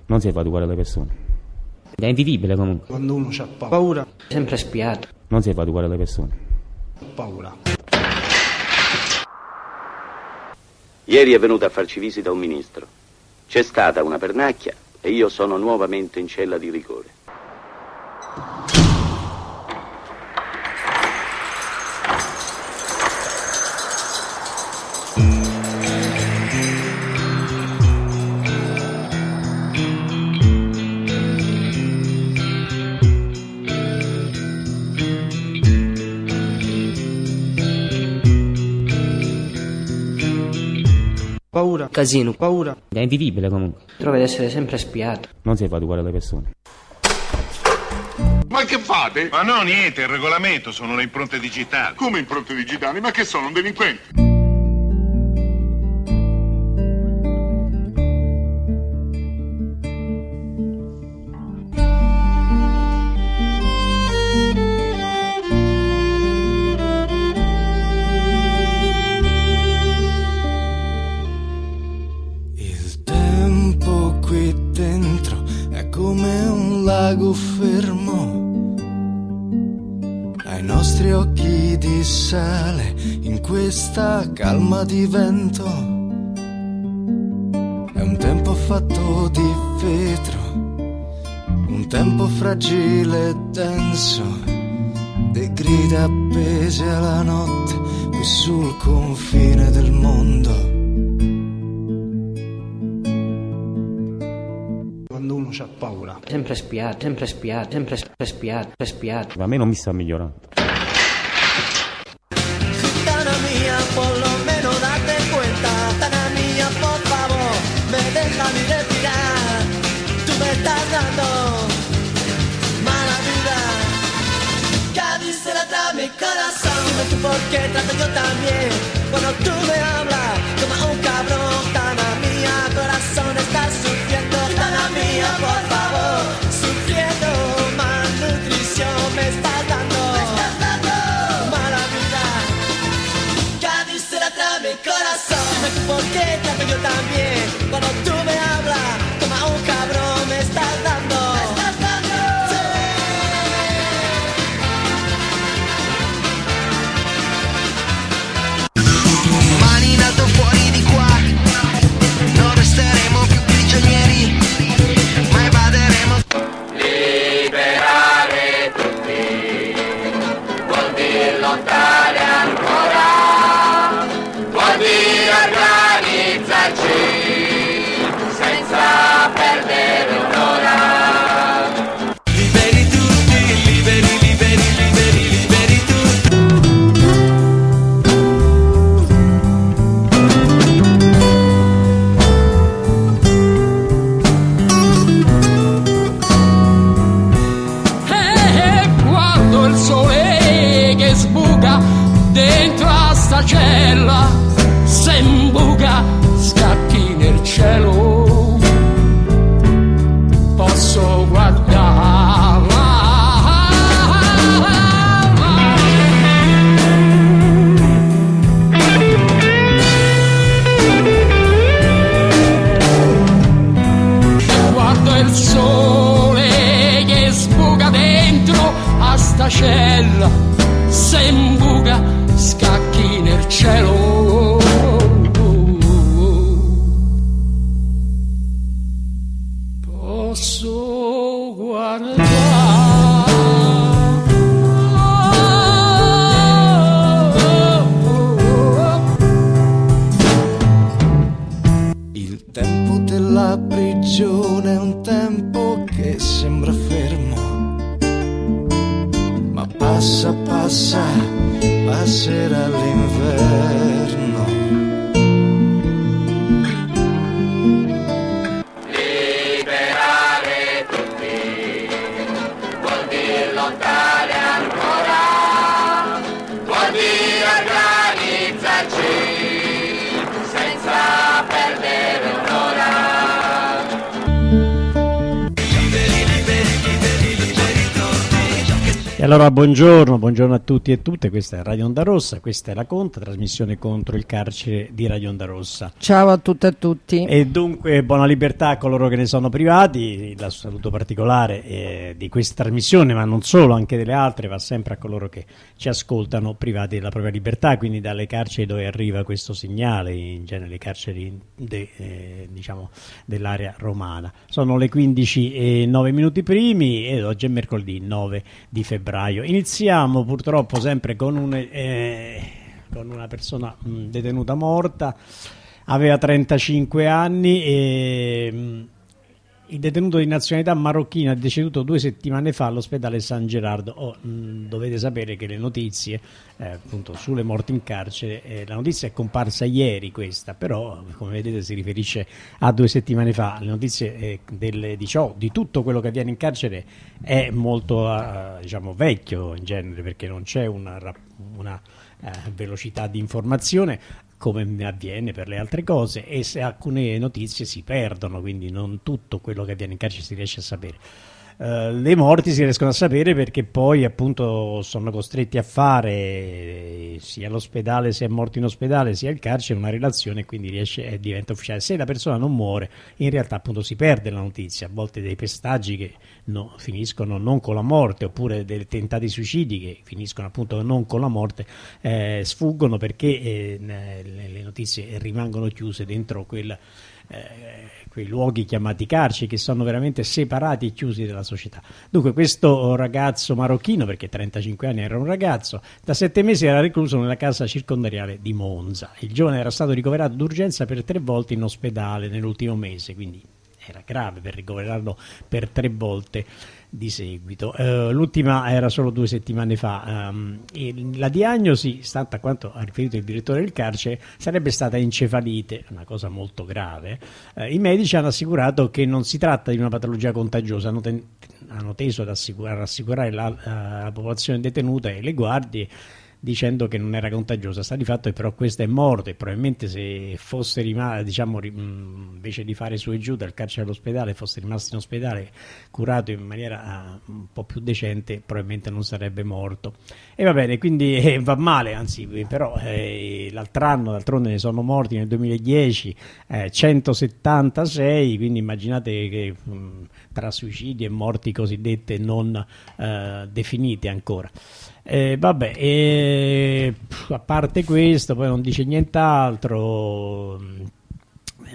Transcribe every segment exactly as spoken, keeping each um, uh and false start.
Non si fa educare le persone. È invivibile comunque. Quando uno ha paura, sempre spiato. Non si fa educare le persone. ha paura. Ieri è venuto a farci visita un ministro. C'è stata una pernacchia e io sono nuovamente in cella di rigore. Paura, Casino. paura. È invivibile comunque. Trovo di essere sempre spiato. Non si fa educare le persone. Ma che fate? Ma no, niente, il regolamento, sono le impronte digitali. Come impronte digitali? Ma che sono, un delinquente? Il tempo qui dentro è come un lago fermo. Ai nostri occhi di sale in questa calma di vento. È un tempo fatto di vetro, un tempo fragile e denso, di grida appese alla notte qui sul confine del mondo. Quando uno ha paura. Sempre spiato, sempre spiato, sempre sempre spiato, sempre spiato. Ma a me non mi sta migliorando. Tana mía, por lo menos date cuenta. Tana mía, por favor, me déjame respirar. Tú me estás dando mala vida. Cabecera tra mi corazón. Dime tú por qué trato yo también. Cuando tú me hablas como un cabrón. Tana mía, corazón, estás sufriendo. Tana mía, por favor, sufriendo. Malnutrición me estás dando. Mala vida. Cabecera tra mi corazón. Dime tú por qué trato yo también. Cuando tú me hablas como un cabrón me estás dando. Me estás dando. Mani in alto fuori di qua. Non resteremo più prigionieri, ma evaderemo. Liberare tutti vuol dire lottare ancora, vuol dire organizzarci senza perdere un'ora. Liberi tutti, liberi, liberi, liberi, liberi tutti. E guardo il sole che sbuca dentro a sta cella, se imbuca scacchi nel cielo, posso guardarla. Guardo il sole che sbuca dentro a sta cella, se imbuca scacchi nel cielo. Posso guardare. Il tempo della prigione è un tempo che sembra fermo, ma passa, passa, passerà l'inverno. Liberare tutti vuol dire lottare ancora, vuol dire organizzarci senza perdere un'ora. E allora buongiorno, buongiorno a tutti e tutte, questa è Radio Onda Rossa, questa è la Conta, trasmissione contro il carcere di Radio Onda Rossa. Ciao a tutte e a tutti. E dunque buona libertà a coloro che ne sono privati, il saluto particolare eh, di questa trasmissione, ma non solo, anche delle altre, va sempre a coloro che ci ascoltano privati della propria libertà, quindi dalle carceri dove arriva questo segnale, in genere le carceri de, eh, diciamo dell'area romana. Sono le quindici e nove minuti primi e oggi è mercoledì nove di febbraio. Iniziamo purtroppo sempre con, un, eh, con una persona mh, detenuta morta, aveva trentacinque anni e mh, il detenuto di nazionalità marocchina è deceduto due settimane fa all'ospedale San Gerardo. Oh, mh, dovete sapere che le notizie eh, appunto sulle morti in carcere, eh, la notizia è comparsa ieri questa, però come vedete si riferisce a due settimane fa. Le notizie eh, del, di, ciò, di tutto quello che avviene in carcere è molto eh, diciamo vecchio in genere, perché non c'è una, una eh, velocità di informazione come avviene per le altre cose, e se alcune notizie si perdono, quindi non tutto quello che avviene in carcere si riesce a sapere. Uh, le morti si riescono a sapere perché poi appunto sono costretti a fare sia all'ospedale, se è morto in ospedale, sia al carcere una relazione, e quindi riesce e diventa ufficiale. Se la persona non muore, in realtà appunto si perde la notizia, a volte dei pestaggi che no, finiscono non con la morte, oppure dei tentati suicidi che finiscono appunto non con la morte, eh, sfuggono perché eh, le, le notizie rimangono chiuse dentro quel Eh, quei luoghi chiamati carceri, che sono veramente separati e chiusi dalla società. Dunque questo ragazzo marocchino, perché trentacinque anni era un ragazzo, da sette mesi era recluso nella casa circondariale di Monza. Il giovane era stato ricoverato d'urgenza per tre volte in ospedale nell'ultimo mese, quindi era grave per ricoverarlo per tre volte di seguito. Uh, l'ultima era solo due settimane fa. Um, e la diagnosi, stante a quanto ha riferito il direttore del carcere, sarebbe stata encefalite, una cosa molto grave. Uh, I medici hanno assicurato che non si tratta di una patologia contagiosa, hanno, ten- hanno teso ad assicurare, ad assicurare la, uh, la popolazione detenuta e le guardie, dicendo che non era contagiosa. Sta di fatto che però questo è morto, e probabilmente se fosse rimasto, diciamo, invece di fare su e giù dal carcere all'ospedale, fosse rimasto in ospedale curato in maniera uh, un po' più decente, probabilmente non sarebbe morto. E va bene, quindi eh, va male, anzi, però eh, l'altro anno d'altronde ne sono morti nel duemiladieci eh, centosettantasei, quindi immaginate che mh, tra suicidi e morti cosiddette non uh, definite ancora. Eh, vabbè, eh, a parte questo poi non dice nient'altro. eh,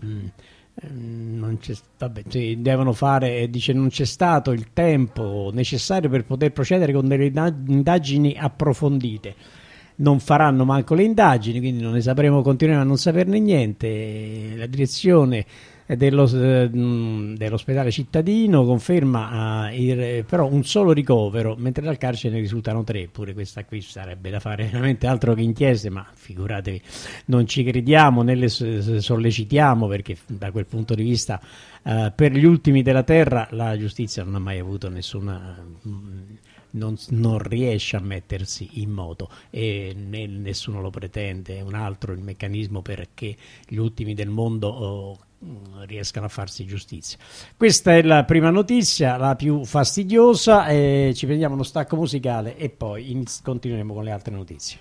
non c'è, vabbè, sì, devono fare, dice non c'è stato il tempo necessario per poter procedere con delle indagini approfondite. Non faranno manco le indagini, quindi non ne sapremo, continueremo a non saperne niente. La direzione dello, dell'ospedale cittadino conferma uh, il, però un solo ricovero, mentre dal carcere ne risultano tre. Pure questa qui sarebbe da fare veramente altro che inchieste, ma figuratevi, non ci crediamo né le sollecitiamo, perché da quel punto di vista uh, per gli ultimi della terra la giustizia non ha mai avuto nessuna uh, Non, non riesce a mettersi in moto, e né, nessuno lo pretende. È un altro il meccanismo perché gli ultimi del mondo oh, riescano a farsi giustizia. Questa è la prima notizia, la più fastidiosa, e ci prendiamo uno stacco musicale e poi iniz- continueremo con le altre notizie.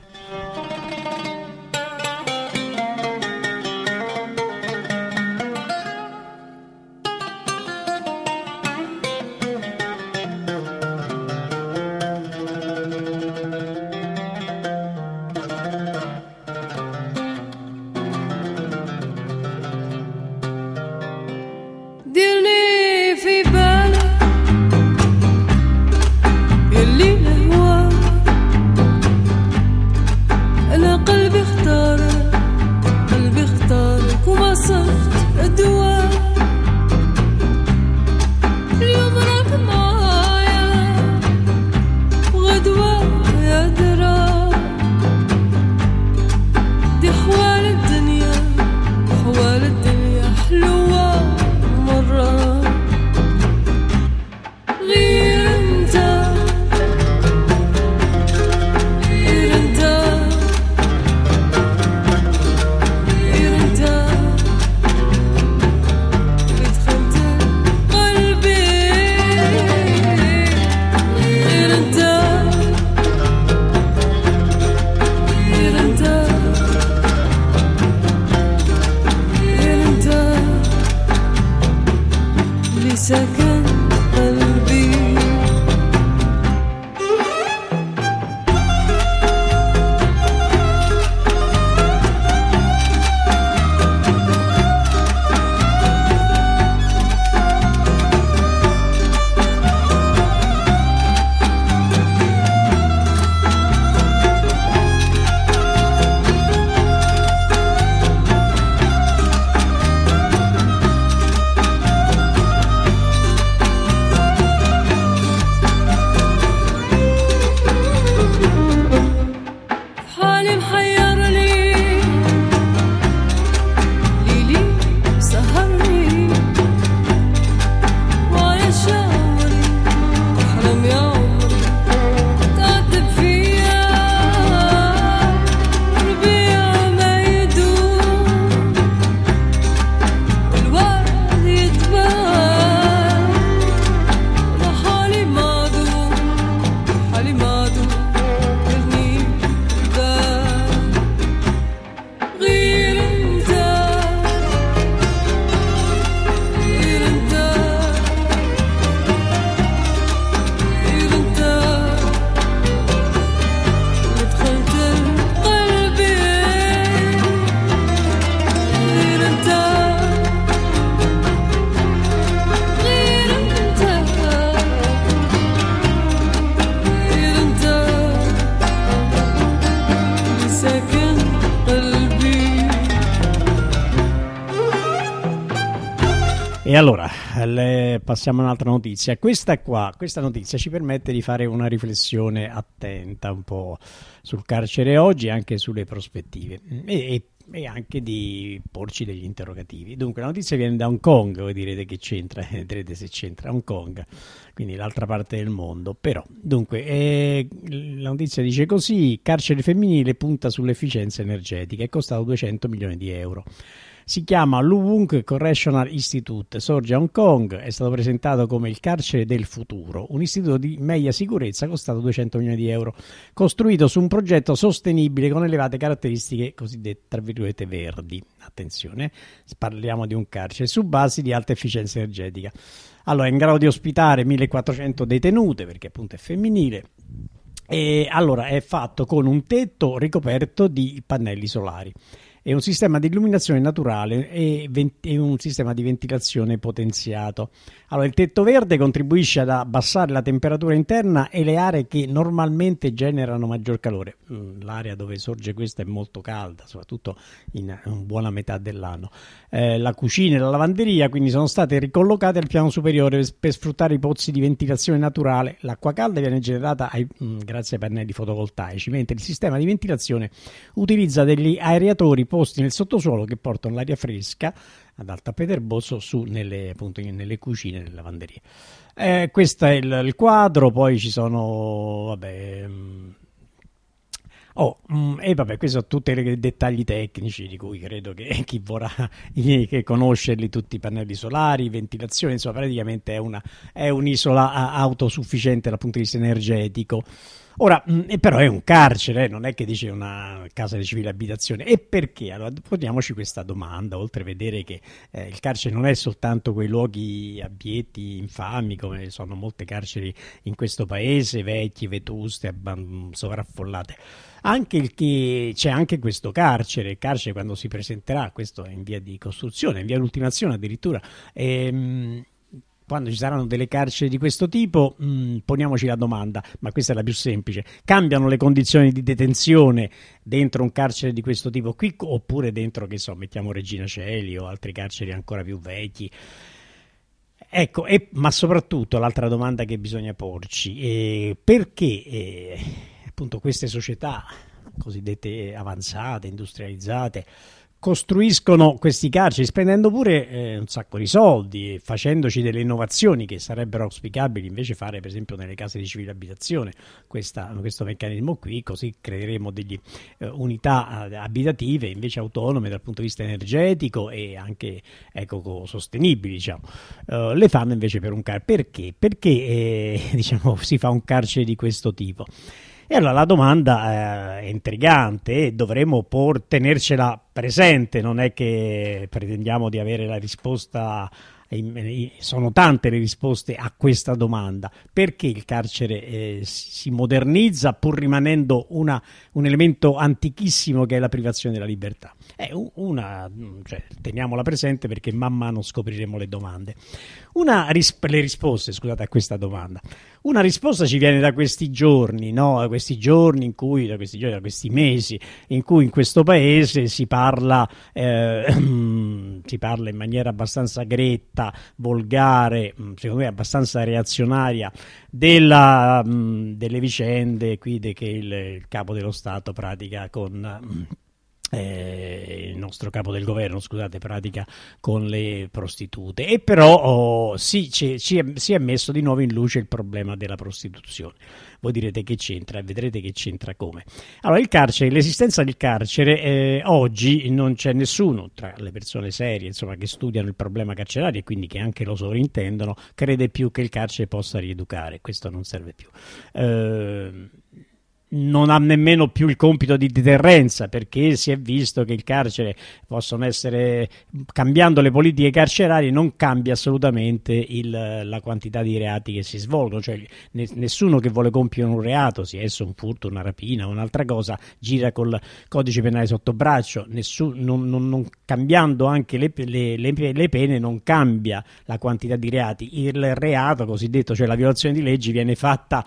E allora le, passiamo a un'altra notizia. Questa qua, questa notizia ci permette di fare una riflessione attenta un po' sul carcere oggi e anche sulle prospettive e, e, e anche di porci degli interrogativi. Dunque la notizia viene da Hong Kong, voi direte che c'entra, vedrete se c'entra Hong Kong, quindi l'altra parte del mondo. Però, dunque, eh, la notizia dice così: carcere femminile punta sull'efficienza energetica, è costato duecento milioni di euro. Si chiama Lu Wung Correctional Institute, sorge a Hong Kong, è stato presentato come il carcere del futuro, un istituto di media sicurezza costato duecento milioni di euro, costruito su un progetto sostenibile con elevate caratteristiche cosiddette, tra virgolette, verdi. Attenzione, parliamo di un carcere su basi di alta efficienza energetica. Allora, è in grado di ospitare millequattrocento detenute, perché appunto è femminile, e allora è fatto con un tetto ricoperto di pannelli solari. È un sistema di illuminazione naturale e, vent- e un sistema di ventilazione potenziato. Allora, il tetto verde contribuisce ad abbassare la temperatura interna e le aree che normalmente generano maggior calore. L'area dove sorge questa è molto calda, soprattutto in, in buona metà dell'anno. Eh, la cucina e la lavanderia quindi sono state ricollocate al piano superiore per, per sfruttare i pozzi di ventilazione naturale. L'acqua calda viene generata ai, mh, grazie ai pannelli fotovoltaici, mentre il sistema di ventilazione utilizza degli aeratori posti nel sottosuolo che portano l'aria fresca ad alta peterbosso su nelle, appunto, nelle cucine e nelle lavanderie. Eh, questo è il, il quadro, poi ci sono vabbè mh, oh, mh, e vabbè, questi sono tutti i dettagli tecnici di cui credo che chi vorrà che conoscerli, tutti i pannelli solari, ventilazione, insomma praticamente è, una, è un'isola autosufficiente dal punto di vista energetico. Ora, mh, però è un carcere, non è che dice una casa di civile abitazione. E perché? Allora, poniamoci questa domanda, oltre a vedere che eh, il carcere non è soltanto quei luoghi abietti, infami, come sono molte carceri in questo paese, vecchie, vetuste, abban- sovraffollate. Anche il che c'è anche questo carcere, il carcere quando si presenterà, questo è in via di costruzione, in via di ultimazione addirittura, ehm, quando ci saranno delle carceri di questo tipo, mh, poniamoci la domanda, ma questa è la più semplice: cambiano le condizioni di detenzione dentro un carcere di questo tipo qui, oppure dentro, che so, mettiamo Regina Coeli o altri carceri ancora più vecchi? Ecco, e, ma soprattutto l'altra domanda che bisogna porci è perché eh, appunto queste società cosiddette avanzate, industrializzate, costruiscono questi carceri spendendo pure eh, un sacco di soldi, facendoci delle innovazioni che sarebbero auspicabili invece fare per esempio nelle case di civile abitazione, questa, questo meccanismo qui, così creeremo delle eh, unità abitative invece autonome dal punto di vista energetico e anche ecosostenibili, diciamo. Uh, le fanno invece per un carcere. Perché? Perché eh, diciamo, si fa un carcere di questo tipo? E allora la domanda eh, è intrigante e dovremmo por tenercela presente, non è che pretendiamo di avere la risposta, sono tante le risposte a questa domanda. Perché il carcere eh, si modernizza pur rimanendo una, un elemento antichissimo che è la privazione della libertà? È una, cioè, teniamola presente perché man mano scopriremo le domande. Una risp- le risposte, scusate, a questa domanda. Una risposta ci viene da questi giorni, no? Da questi giorni in cui, da questi giorni, da questi mesi in cui in questo paese si parla, eh, si parla in maniera abbastanza gretta, volgare, secondo me abbastanza reazionaria, della, mh, delle vicende qui de che il, il capo dello Stato pratica con mh, Eh, il nostro capo del governo, scusate, pratica con le prostitute. E però oh, sì, ci, ci è, si è messo di nuovo in luce il problema della prostituzione. Voi direte che c'entra, e vedrete che c'entra come. Allora, il carcere, l'esistenza del carcere, eh, oggi non c'è nessuno tra le persone serie, insomma, che studiano il problema carcerario e quindi che anche lo sovrintendono, crede più che il carcere possa rieducare. Questo non serve più. Eh, non ha nemmeno più il compito di deterrenza, perché si è visto che il carcere possono essere, cambiando le politiche carcerarie non cambia assolutamente il, la quantità di reati che si svolgono, cioè nessuno che vuole compiere un reato, sia esso un furto, una rapina o un'altra cosa, gira col codice penale sotto braccio. Nessun, non, non, non, cambiando anche le, le, le, le pene non cambia la quantità di reati. Il reato cosiddetto, cioè la violazione di leggi, viene fatta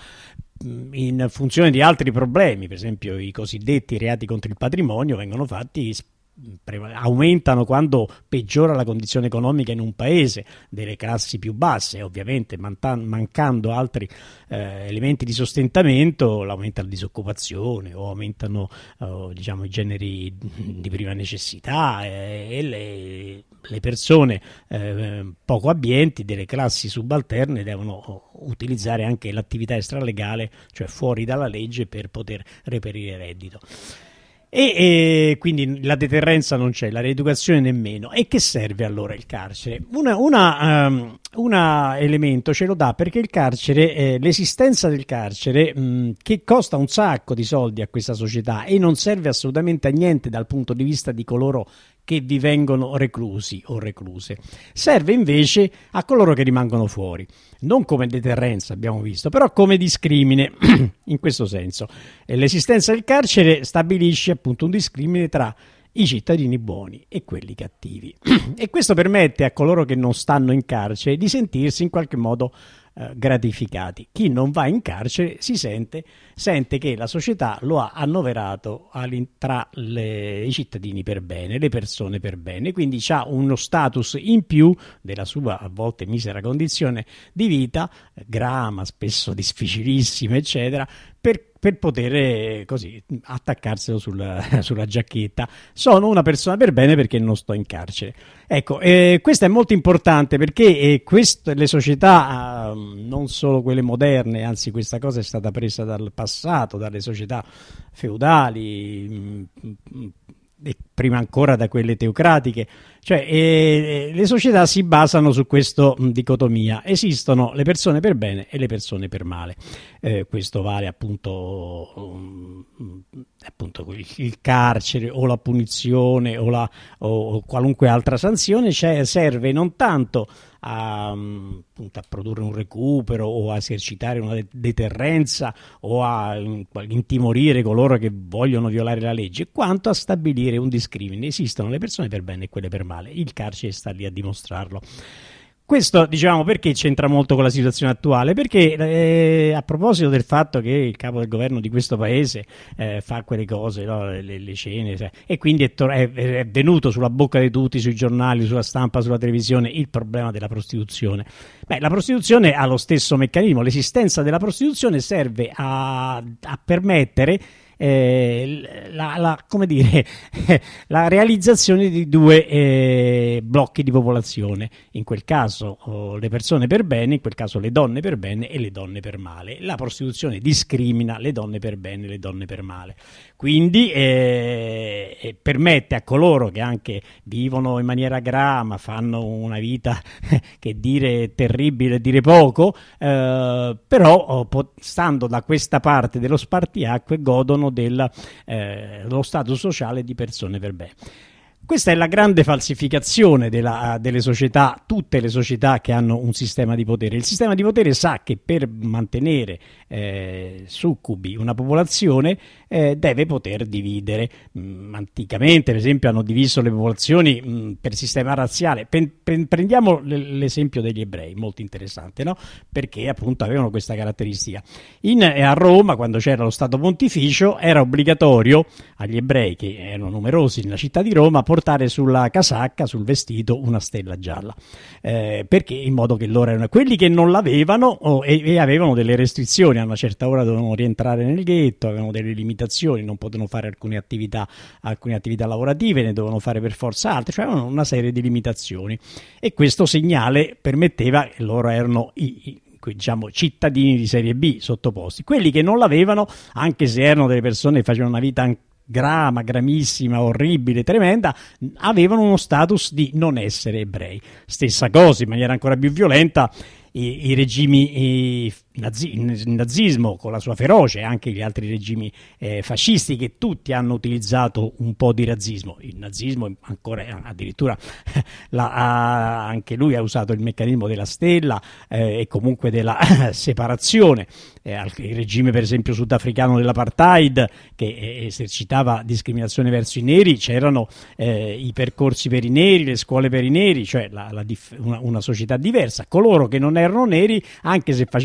in funzione di altri problemi, per esempio i cosiddetti reati contro il patrimonio vengono fatti pre- aumentano quando peggiora la condizione economica in un paese, delle classi più basse, ovviamente manta- mancando altri eh, elementi di sostentamento, aumenta la disoccupazione o aumentano eh, diciamo i generi di prima necessità eh, e le, le persone eh, poco abbienti delle classi subalterne devono utilizzare anche l'attività extralegale, cioè fuori dalla legge, per poter reperire reddito. E, e quindi la deterrenza non c'è, la rieducazione nemmeno. E che serve allora il carcere? Un una, um, una elemento ce lo dà perché il carcere, eh, l'esistenza del carcere, mh, che costa un sacco di soldi a questa società e non serve assolutamente a niente dal punto di vista di coloro che vi vengono reclusi o recluse, serve invece a coloro che rimangono fuori, non come deterrenza abbiamo visto, però come discrimine in questo senso. E l'esistenza del carcere stabilisce appunto un discrimine tra i cittadini buoni e quelli cattivi e questo permette a coloro che non stanno in carcere di sentirsi in qualche modo eh, gratificati. Chi non va in carcere si sente, sente che la società lo ha annoverato tra le, i cittadini per bene, le persone per bene, quindi ha uno status in più della sua a volte misera condizione di vita, grama, spesso difficilissima, eccetera, per per poter eh, così attaccarselo sulla, sulla giacchetta. Sono una persona per bene perché non sto in carcere. Ecco, eh, questo è molto importante perché eh, questo, le società, eh, non solo quelle moderne, anzi questa cosa è stata presa dal passato, dalle società feudali, mh, mh, e prima ancora da quelle teocratiche, cioè eh, le società si basano su questa dicotomia: esistono le persone per bene e le persone per male. Eh, questo vale appunto, um, appunto il, il carcere o la punizione o, la, o qualunque altra sanzione, cioè serve non tanto a, appunto, a produrre un recupero o a esercitare una deterrenza o a intimorire coloro che vogliono violare la legge, quanto a stabilire un discrimine. Esistono le persone per bene e quelle per male. Il carcere sta lì a dimostrarlo. Questo, diciamo, perché c'entra molto con la situazione attuale? Perché eh, a proposito del fatto che il capo del governo di questo paese eh, fa quelle cose, no? le, le cene, cioè, e quindi è, è, è venuto sulla bocca di tutti, sui giornali, sulla stampa, sulla televisione, il problema della prostituzione. Beh, la prostituzione ha lo stesso meccanismo. L'esistenza della prostituzione serve a, a permettere Eh, la, la, come dire, la realizzazione di due eh, blocchi di popolazione, in quel caso oh, le persone per bene, in quel caso le donne per bene e le donne per male. La prostituzione discrimina le donne per bene e le donne per male, quindi eh, permette a coloro che anche vivono in maniera grama, fanno una vita che dire terribile, dire poco, eh, però oh, stando da questa parte dello spartiacque godono dello eh, status sociale di persone per bene. Questa è la grande falsificazione della, delle società, tutte le società che hanno un sistema di potere. Il sistema di potere sa che per mantenere eh, succubi una popolazione eh, deve poter dividere. Mm, anticamente, per esempio, hanno diviso le popolazioni mm, per sistema razziale. Pen, pen, prendiamo l- l'esempio degli ebrei, molto interessante, no? Perché appunto avevano questa caratteristica. In, a Roma, quando c'era lo Stato Pontificio, era obbligatorio agli ebrei, che erano numerosi nella città di Roma, portare sulla casacca, sul vestito, una stella gialla, eh, perché in modo che loro erano quelli che non l'avevano oh, e, e avevano delle restrizioni, a una certa ora dovevano rientrare nel ghetto, avevano delle limitazioni, non potevano fare alcune attività, alcune attività lavorative, ne dovevano fare per forza altre, cioè avevano una serie di limitazioni, e questo segnale permetteva che loro erano i, i diciamo cittadini di serie B sottoposti. Quelli che non l'avevano, anche se erano delle persone che facevano una vita anche grama, gramissima, orribile, tremenda, avevano uno status di non essere ebrei. Stessa cosa, in maniera ancora più violenta, i, i regimi i, nazi, il nazismo con la sua ferocia e anche gli altri regimi eh, fascisti, che tutti hanno utilizzato un po' di razzismo. Il nazismo ancora addirittura la, ha, anche lui ha usato il meccanismo della stella eh, e comunque della separazione. Eh, il regime per esempio sudafricano dell'apartheid, che eh, esercitava discriminazione verso i neri, c'erano eh, i percorsi per i neri, le scuole per i neri, cioè la, la dif- una, una società diversa. Coloro che non erano neri, anche se facevano una vita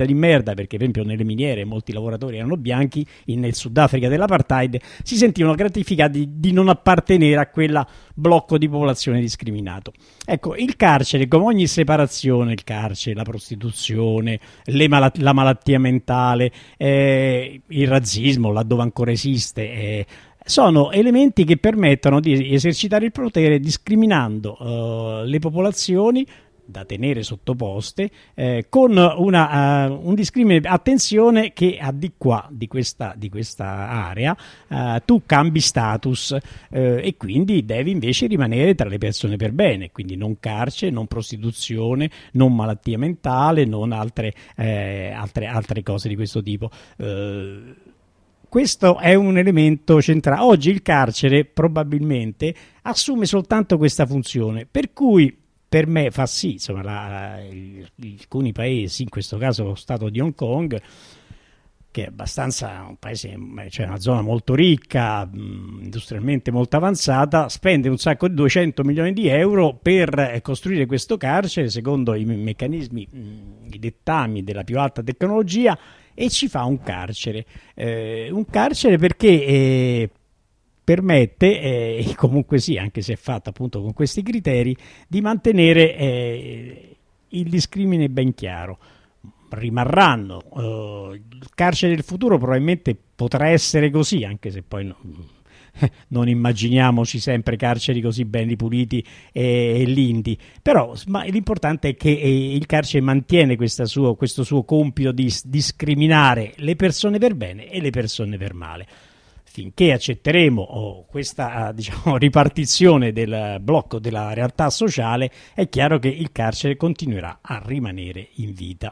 di merda, perché per esempio nelle miniere molti lavoratori erano bianchi, in, nel Sudafrica dell'apartheid si sentivano gratificati di non appartenere a quella blocco di popolazione discriminato. Ecco, il carcere, come ogni separazione, il carcere, la prostituzione, le malat- la malattia mentale, eh, il razzismo, laddove ancora esiste, eh, sono elementi che permettono di esercitare il potere discriminando eh, le popolazioni da tenere sottoposte eh, con una, uh, un discrimine, attenzione che a di qua di questa, di questa area uh, tu cambi status uh, e quindi devi invece rimanere tra le persone per bene, quindi non carcere, non prostituzione, non malattia mentale, non altre, eh, altre, altre cose di questo tipo. Uh, Questo è un elemento centrale. Oggi il carcere probabilmente assume soltanto questa funzione, per cui per me fa sì, insomma, la, la, il, alcuni paesi, in questo caso lo Stato di Hong Kong, che è abbastanza un paese, cioè una zona molto ricca, mh, industrialmente molto avanzata, spende un sacco di duecento milioni di euro per eh, costruire questo carcere secondo i me- meccanismi, mh, i dettami della più alta tecnologia, e ci fa un carcere, eh, un carcere perché eh, permette, eh, e comunque sì, anche se è fatto appunto con questi criteri, di mantenere eh, il discrimine ben chiaro. Rimarranno, eh, il carcere del futuro probabilmente potrà essere così, anche se poi no, non immaginiamoci sempre carceri così ben ripuliti e, e lindi, però ma l'importante è che eh, il carcere mantiene questa suo, questo suo compito di discriminare le persone per bene e le persone per male. Finché accetteremo oh, questa diciamo, ripartizione del blocco della realtà sociale, è chiaro che il carcere continuerà a rimanere in vita.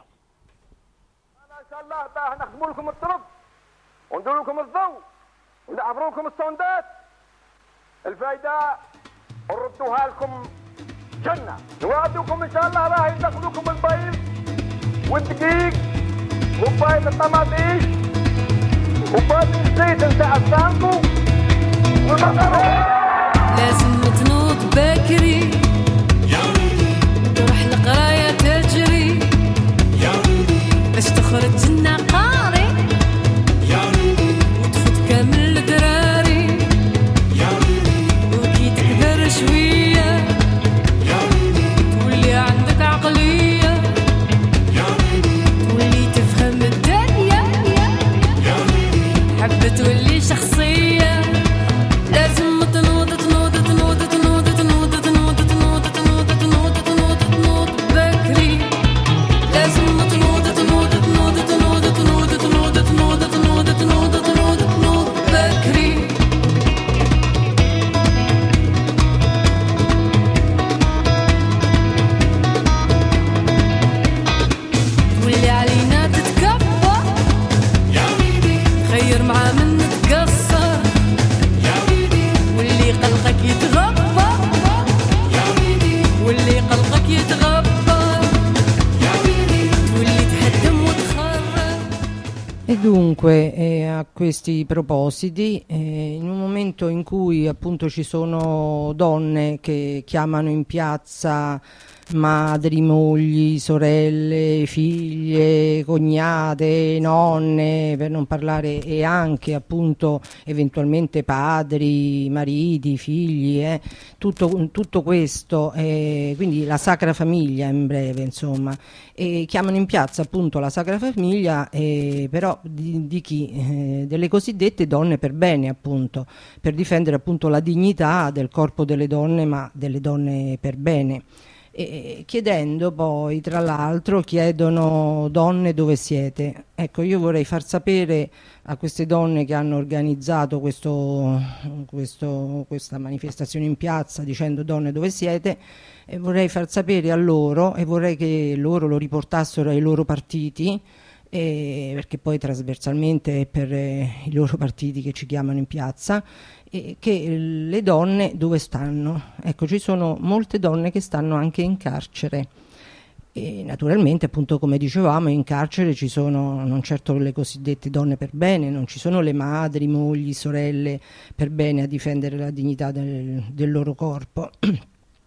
ونعبروكم الصندات الفايدة ونردوها لكم جنة نوعدوكم إن شاء الله راح يدخلوكم البيض والدقيق وبايض الطماطيش وبايض الزيت نتاع السانكو والمطر. لازم تنوض بكري يا ولدي تروح القراية تجري يا ولدي باش تخرج لنا قاري يا ولدي وتفوت كامل الدراري يا ولدي وكي تكبر شوية يا ولدي تولي عندك عقلية يا ولدي تولي تفهم الدنيا يا ولدي حبة تولي شخصية. لازم تنوض تنوض تنوض تنوض تنوض تنوض تنوض تنوض تنوض تنوض تنوض بكري. لازم تنوض تنوض تنوض تنوض تنوض تنوض تنوض تنوض تنوض تنوض تنوض بكري. تولي علينا تتكبر يا وليدي خير مع من تقصر يا وليدي واللي قلقك يتغبر يا وليدي واللي قلقك يتغبر يا وليدي تولي تهدم وتخرب. E dunque eh, a questi propositi, eh, in un momento in cui appunto ci sono donne che chiamano in piazza madri, mogli, sorelle, figlie, cognate, nonne, per non parlare, e anche appunto eventualmente padri, mariti, figli, eh, tutto, tutto questo, eh, quindi la Sacra Famiglia in breve, insomma, e chiamano in piazza appunto la Sacra Famiglia, eh, però di, di chi? Eh, delle cosiddette donne per bene, appunto, per difendere appunto la dignità del corpo delle donne, ma delle donne per bene. E chiedendo poi, tra l'altro, chiedono: donne dove siete? Ecco, io vorrei far sapere a queste donne che hanno organizzato questo, questo, questa manifestazione in piazza dicendo donne dove siete, e vorrei far sapere a loro, e vorrei che loro lo riportassero ai loro partiti, eh, perché poi trasversalmente è per eh, i loro partiti che ci chiamano in piazza, eh, che le donne dove stanno. Ecco, ci sono molte donne che stanno anche in carcere, e naturalmente, appunto, come dicevamo, in carcere ci sono non certo le cosiddette donne per bene, non ci sono le madri, mogli, sorelle per bene a difendere la dignità del, del loro corpo.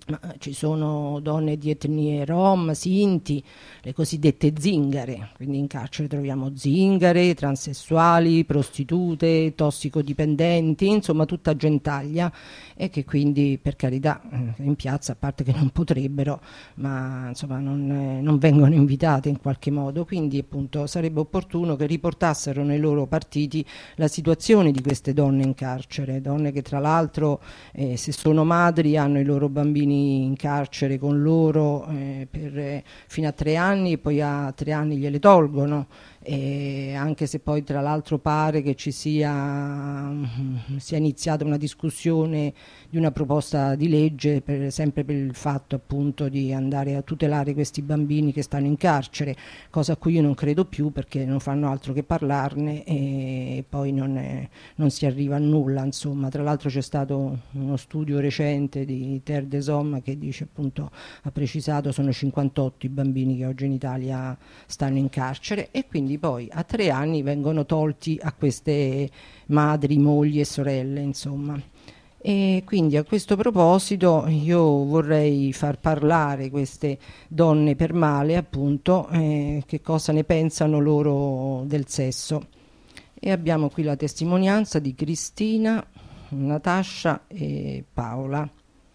Ma ci sono donne di etnie rom, sinti, le cosiddette zingare, quindi in carcere troviamo zingare, transessuali, prostitute, tossicodipendenti, insomma tutta gentaglia, e che quindi per carità in piazza, a parte che non potrebbero, ma insomma non, eh, non vengono invitate in qualche modo, quindi appunto sarebbe opportuno che riportassero nei loro partiti la situazione di queste donne in carcere, donne che tra l'altro eh, se sono madri hanno i loro bambini in carcere con loro eh, per, eh, fino a tre anni e poi a tre anni gliele tolgono, e anche se poi tra l'altro pare che ci sia, sia iniziata una discussione di una proposta di legge per, sempre per il fatto appunto di andare a tutelare questi bambini che stanno in carcere, cosa a cui io non credo più perché non fanno altro che parlarne e poi non, è, non si arriva a nulla, insomma. Tra l'altro c'è stato uno studio recente di Terre des Hommes che dice appunto, ha precisato, sono cinquantotto i bambini che oggi in Italia stanno in carcere, e quindi poi a tre anni vengono tolti a queste madri, mogli e sorelle, insomma. E quindi a questo proposito io vorrei far parlare queste donne per male, appunto, eh, che cosa ne pensano loro del sesso. E abbiamo qui la testimonianza di Cristina, Natascia e Paola.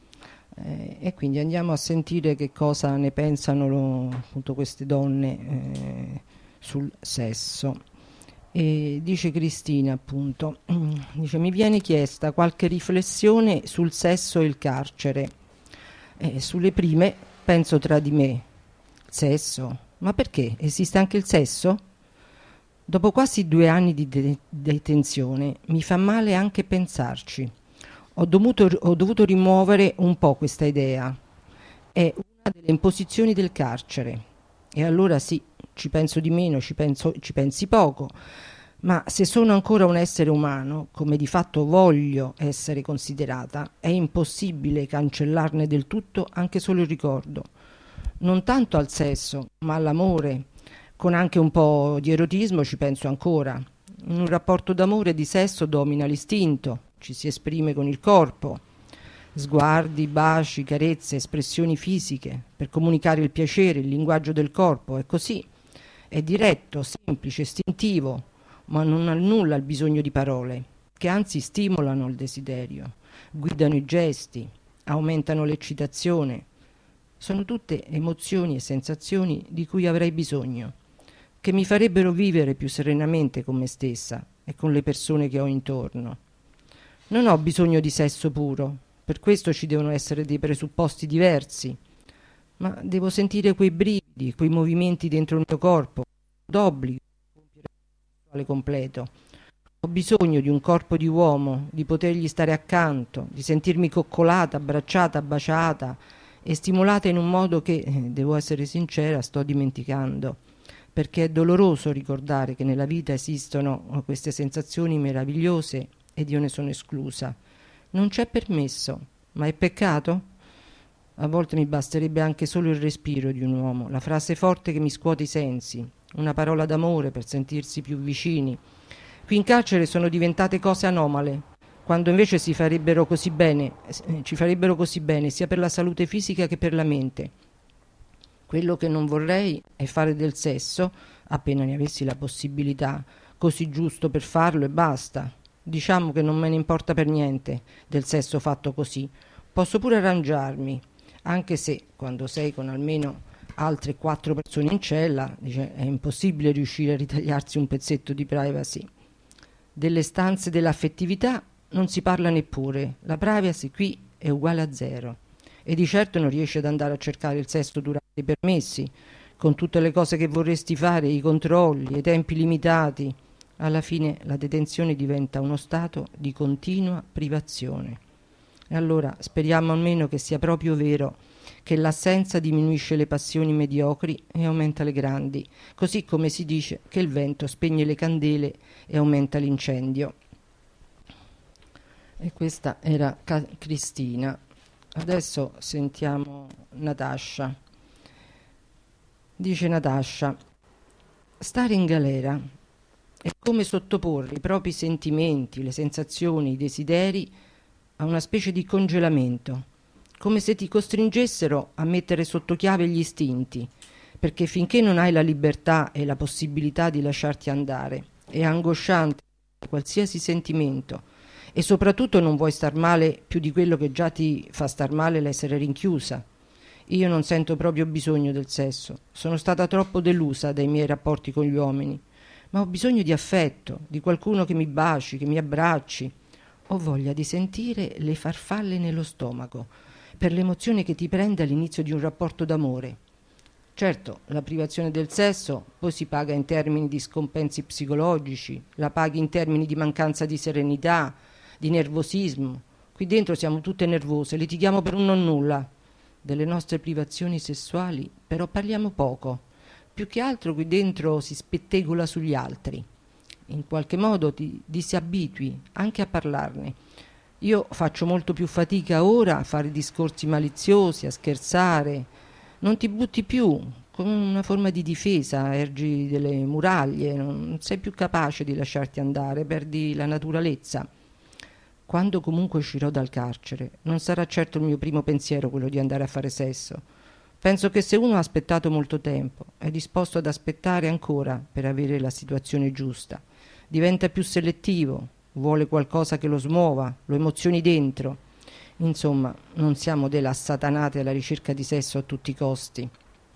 Eh, e quindi andiamo a sentire che cosa ne pensano lo, appunto queste donne eh, sul sesso. E dice Cristina appunto, dice: mi viene chiesta qualche riflessione sul sesso e il carcere. Eh, sulle prime penso tra di me, sesso, ma perché? Esiste anche il sesso? Dopo quasi due anni di de- detenzione mi fa male anche pensarci. Ho dovuto, ho dovuto rimuovere un po' questa idea. È una delle imposizioni del carcere. E allora sì, ci penso di meno, ci, penso, ci pensi poco, ma se sono ancora un essere umano, come di fatto voglio essere considerata, è impossibile cancellarne del tutto anche solo il ricordo. Non tanto al sesso, ma all'amore, con anche un po' di erotismo ci penso ancora. In un rapporto d'amore e di sesso domina l'istinto, ci si esprime con il corpo, sguardi, baci, carezze, espressioni fisiche, per comunicare il piacere, il linguaggio del corpo, è così. È diretto, semplice, istintivo, ma non ha nulla il bisogno di parole, che anzi stimolano il desiderio, guidano i gesti, aumentano l'eccitazione. Sono tutte emozioni e sensazioni di cui avrei bisogno, che mi farebbero vivere più serenamente con me stessa e con le persone che ho intorno. Non ho bisogno di sesso puro, per questo ci devono essere dei presupposti diversi, ma devo sentire quei brividi, quei movimenti dentro il mio corpo, d'obbligo completo. Ho bisogno di un corpo di uomo, di potergli stare accanto, di sentirmi coccolata, abbracciata, baciata e stimolata in un modo che, devo essere sincera, sto dimenticando, perché è doloroso ricordare che nella vita esistono queste sensazioni meravigliose ed io ne sono esclusa. Non c'è permesso, ma è peccato? A volte mi basterebbe anche solo il respiro di un uomo, la frase forte che mi scuote i sensi, una parola d'amore per sentirsi più vicini. Qui in carcere sono diventate cose anomale, quando invece si farebbero così bene, ci farebbero così bene sia per la salute fisica che per la mente. Quello che non vorrei è fare del sesso, appena ne avessi la possibilità, così giusto per farlo e basta. Diciamo che non me ne importa per niente del sesso fatto così. Posso pure arrangiarmi, anche se quando sei con almeno altre quattro persone in cella, dice, è impossibile riuscire a ritagliarsi un pezzetto di privacy. Delle stanze dell'affettività non si parla neppure, la privacy qui è uguale a zero, e di certo non riesci ad andare a cercare il sesso durante i permessi, con tutte le cose che vorresti fare, i controlli, i tempi limitati. Alla fine la detenzione diventa uno stato di continua privazione. E allora speriamo almeno che sia proprio vero che l'assenza diminuisce le passioni mediocri e aumenta le grandi, così come si dice che il vento spegne le candele e aumenta l'incendio. E questa era Ca- Cristina. Adesso sentiamo Natascia. Dice Natascia: stare in galera è come sottoporre i propri sentimenti, le sensazioni, i desideri a una specie di congelamento, come se ti costringessero a mettere sotto chiave gli istinti, perché finché non hai la libertà e la possibilità di lasciarti andare, è angosciante qualsiasi sentimento, e soprattutto non vuoi star male più di quello che già ti fa star male l'essere rinchiusa. Io non sento proprio bisogno del sesso, sono stata troppo delusa dai miei rapporti con gli uomini, ma ho bisogno di affetto, di qualcuno che mi baci, che mi abbracci. Ho voglia di sentire le farfalle nello stomaco, per l'emozione che ti prende all'inizio di un rapporto d'amore. Certo, la privazione del sesso poi si paga in termini di scompensi psicologici, la paghi in termini di mancanza di serenità, di nervosismo. Qui dentro siamo tutte nervose, litighiamo per un non nulla. Delle nostre privazioni sessuali però parliamo poco. Più che altro qui dentro si spettegola sugli altri. In qualche modo ti disabitui anche a parlarne. Io faccio molto più fatica ora a fare discorsi maliziosi, a scherzare. Non ti butti più, come una forma di difesa, ergi delle muraglie, non sei più capace di lasciarti andare, perdi la naturalezza. Quando comunque uscirò dal carcere, non sarà certo il mio primo pensiero quello di andare a fare sesso. Penso che se uno ha aspettato molto tempo, è disposto ad aspettare ancora per avere la situazione giusta. Diventa più selettivo, vuole qualcosa che lo smuova, lo emozioni dentro. Insomma, non siamo delle assatanate alla ricerca di sesso a tutti i costi.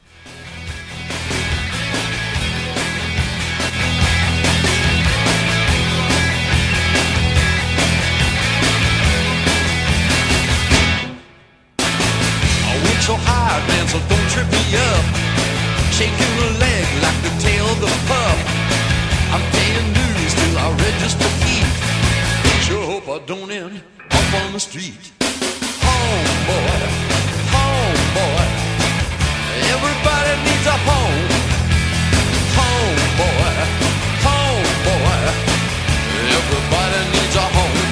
So hard, man, so don't trip me up. Shaking the leg like the tail of the pup. I'm paying dues till I register feet. Sure hope I don't end up on the street. Home, boy, home, boy. Everybody needs a home. Home, boy, home, boy. Everybody needs a home.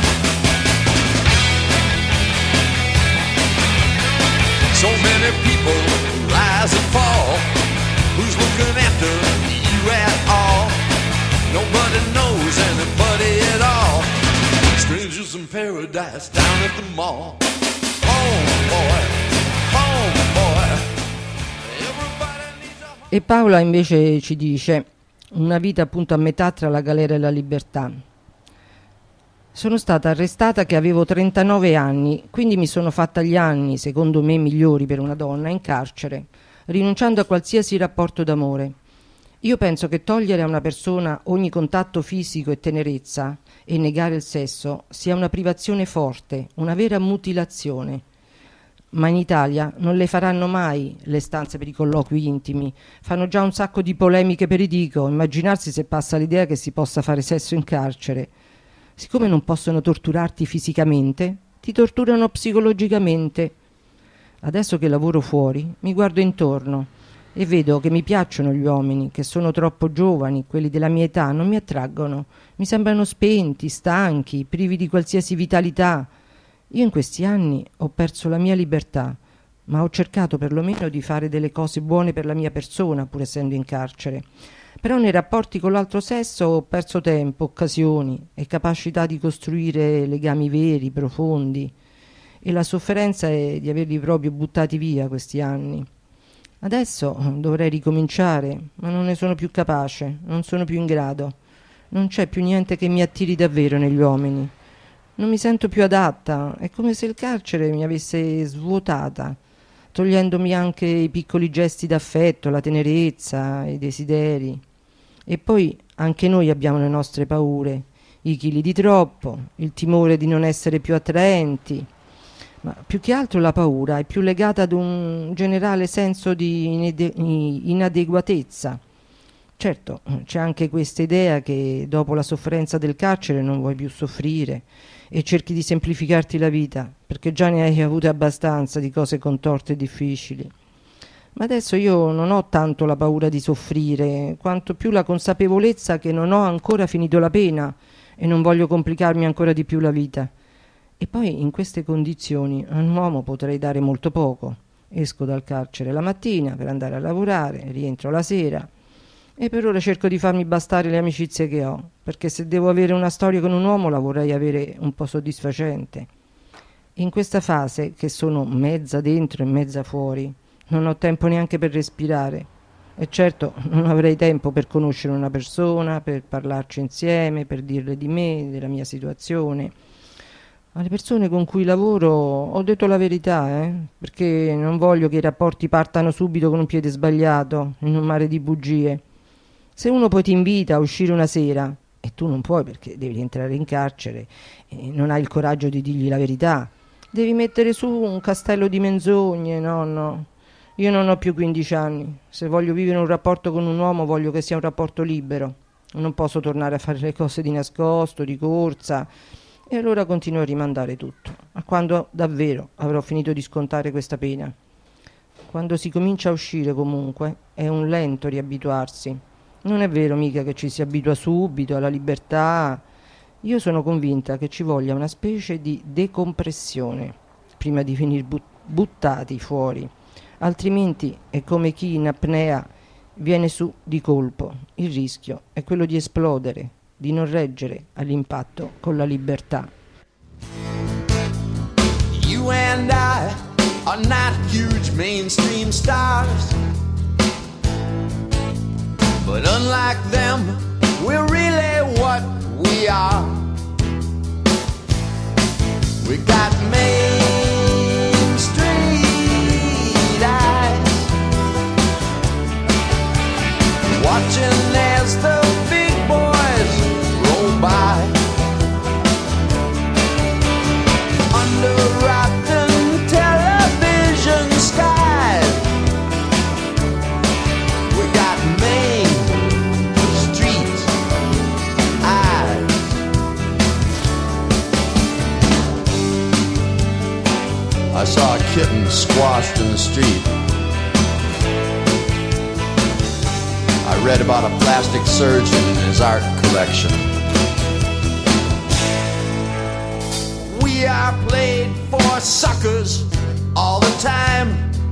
So many people rise and fall. Who's looking after you at all? Nobody knows anybody at all. Strangers in paradise down at the mall. Home, boy, home, boy. Everybody needs a home. E Paola invece ci dice: una vita appunto a metà tra la galera e la libertà. Sono stata arrestata che avevo trentanove anni, quindi mi sono fatta gli anni, secondo me migliori per una donna, in carcere, rinunciando a qualsiasi rapporto d'amore. Io penso che togliere a una persona ogni contatto fisico e tenerezza e negare il sesso sia una privazione forte, una vera mutilazione. Ma in Italia non le faranno mai le stanze per i colloqui intimi, fanno già un sacco di polemiche per i dico, immaginarsi se passa l'idea che si possa fare sesso in carcere. Siccome non possono torturarti fisicamente, ti torturano psicologicamente. Adesso che lavoro fuori, mi guardo intorno e vedo che mi piacciono gli uomini, che sono troppo giovani, quelli della mia età, non mi attraggono. Mi sembrano spenti, stanchi, privi di qualsiasi vitalità. Io in questi anni ho perso la mia libertà, ma ho cercato perlomeno di fare delle cose buone per la mia persona, pur essendo in carcere. Però nei rapporti con l'altro sesso ho perso tempo, occasioni e capacità di costruire legami veri, profondi, e la sofferenza è di averli proprio buttati via questi anni. Adesso dovrei ricominciare, ma non ne sono più capace, non sono più in grado. Non c'è più niente che mi attiri davvero negli uomini. Non mi sento più adatta, è come se il carcere mi avesse svuotata, togliendomi anche i piccoli gesti d'affetto, la tenerezza, i desideri. E poi anche noi abbiamo le nostre paure, i chili di troppo, il timore di non essere più attraenti, ma più che altro la paura è più legata ad un generale senso di inade- inadeguatezza. Certo, c'è anche questa idea che dopo la sofferenza del carcere non vuoi più soffrire e cerchi di semplificarti la vita, perché già ne hai avute abbastanza di cose contorte e difficili. Ma adesso io non ho tanto la paura di soffrire, quanto più la consapevolezza che non ho ancora finito la pena e non voglio complicarmi ancora di più la vita. E poi in queste condizioni a un uomo potrei dare molto poco. Esco dal carcere la mattina per andare a lavorare, rientro la sera e per ora cerco di farmi bastare le amicizie che ho, perché se devo avere una storia con un uomo la vorrei avere un po' soddisfacente. In questa fase, che sono mezza dentro e mezza fuori, non ho tempo neanche per respirare. E certo non avrei tempo per conoscere una persona, per parlarci insieme, per dirle di me, della mia situazione. Alle persone con cui lavoro ho detto la verità, eh? Perché non voglio che i rapporti partano subito con un piede sbagliato, in un mare di bugie. Se uno poi ti invita a uscire una sera, e tu non puoi perché devi entrare in carcere e non hai il coraggio di dirgli la verità, devi mettere su un castello di menzogne, no, no. Io non ho più quindici anni, se voglio vivere un rapporto con un uomo voglio che sia un rapporto libero, non posso tornare a fare le cose di nascosto, di corsa, e allora continuo a rimandare tutto, a quando davvero avrò finito di scontare questa pena. Quando si comincia a uscire comunque è un lento riabituarsi, non è vero mica che ci si abitua subito alla libertà. Io sono convinta che ci voglia una specie di decompressione prima di venire but- buttati fuori. Altrimenti è come chi in apnea viene su di colpo. Il rischio è quello di esplodere, di non reggere all'impatto con la libertà. You and I are not huge mainstream stars, but unlike them, we're really what we are. We got Main Street eyes, watching as the big boys roll by. Under rotten television skies, we got Main Street eyes. I saw a kitten squashed in the street. I read about a plastic surgeon and his art collection. We are played for suckers all the time.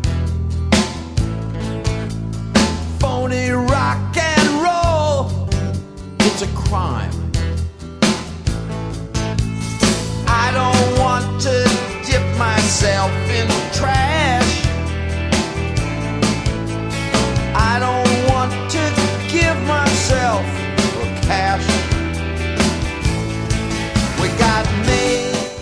Phony rock and roll, it's a crime. I don't want to dip myself in trash. I don't want to give myself for cash. We got me.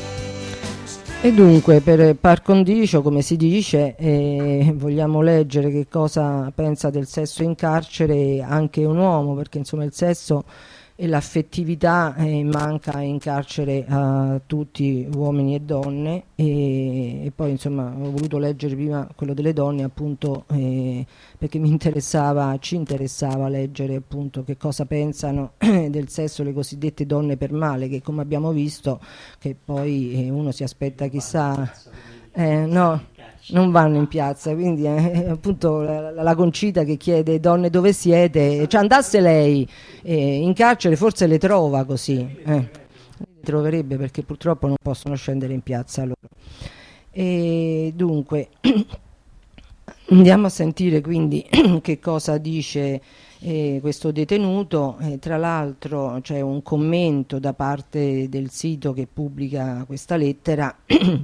E dunque, per par condicio, come si dice, eh, vogliamo leggere che cosa pensa del sesso in carcere anche un uomo, perché insomma il sesso e l'affettività eh, manca in carcere a tutti, uomini e donne, e, e poi insomma ho voluto leggere prima quello delle donne appunto eh, perché mi interessava, ci interessava leggere appunto che cosa pensano del sesso le cosiddette donne per male, che come abbiamo visto che poi eh, uno si aspetta chissà eh, no non vanno in piazza, quindi eh, appunto la, la Concita che chiede donne dove siete, cioè andasse lei eh, in carcere forse le trova così, eh. le troverebbe perché purtroppo non possono scendere in piazza loro. E dunque andiamo a sentire quindi che cosa dice eh, questo detenuto. Eh, tra l'altro c'è un commento da parte del sito che pubblica questa lettera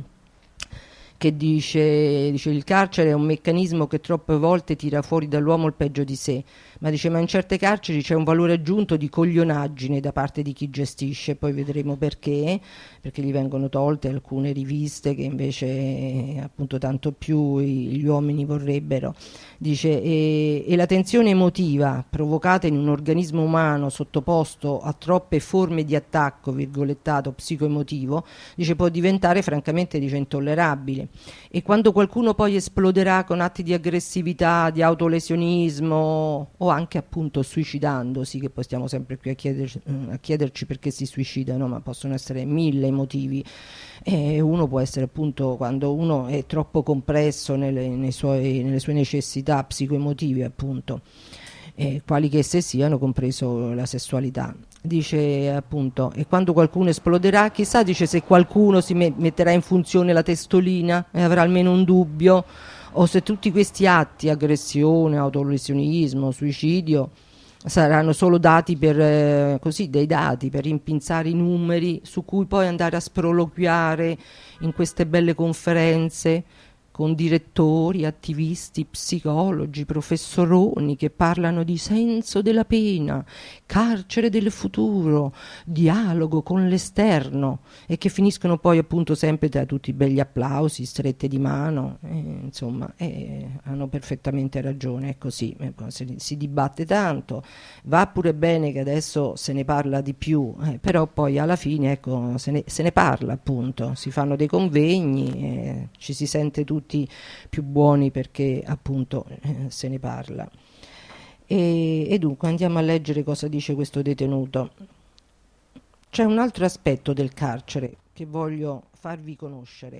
che dice, dice il carcere è un meccanismo che troppe volte tira fuori dall'uomo il peggio di sé, ma dice ma in certe carceri c'è un valore aggiunto di coglionaggine da parte di chi gestisce, poi vedremo perché, perché gli vengono tolte alcune riviste che invece eh, appunto tanto più gli uomini vorrebbero. Dice e, e la tensione emotiva provocata in un organismo umano sottoposto a troppe forme di attacco virgolettato psicoemotivo, dice può diventare francamente dice intollerabile. E quando qualcuno poi esploderà con atti di aggressività, di autolesionismo o anche appunto suicidandosi, che poi stiamo sempre qui a, chiederci, a chiederci perché si suicidano, ma possono essere mille motivi, e uno può essere appunto quando uno è troppo compresso nelle, nei suoi, nelle sue necessità psicoemotive appunto, eh, quali che esse siano, compreso la sessualità. Dice appunto e quando qualcuno esploderà chissà dice se qualcuno si me- metterà in funzione la testolina e avrà almeno un dubbio, o se tutti questi atti, aggressione, autolesionismo, suicidio saranno solo dati per eh, così dei dati per rimpinzare i numeri su cui poi andare a sproloquiare in queste belle conferenze con direttori, attivisti, psicologi, professoroni che parlano di senso della pena, carcere del futuro, dialogo con l'esterno, e che finiscono poi appunto sempre tra tutti begli applausi, strette di mano, eh, insomma eh, hanno perfettamente ragione, è così, si, si dibatte tanto, va pure bene che adesso se ne parla di più, eh, però poi alla fine ecco se ne, se ne parla appunto, si fanno dei convegni, eh, ci si sente tutti più buoni perché appunto eh, se ne parla. E, e dunque andiamo a leggere cosa dice questo detenuto. C'è un altro aspetto del carcere che voglio farvi conoscere.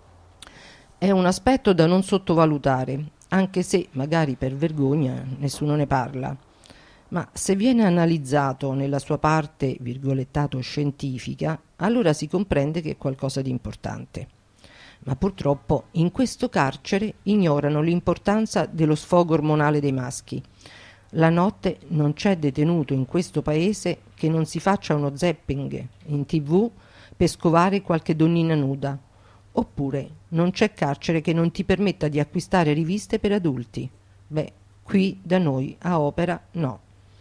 È un aspetto da non sottovalutare, anche se magari per vergogna nessuno ne parla. Ma se viene analizzato nella sua parte virgolettato scientifica, allora si comprende che è qualcosa di importante. Ma purtroppo in questo carcere ignorano l'importanza dello sfogo ormonale dei maschi. La notte non c'è detenuto in questo paese che non si faccia uno zapping in tv per scovare qualche donnina nuda. Oppure non c'è carcere che non ti permetta di acquistare riviste per adulti. Beh, qui da noi a Opera no.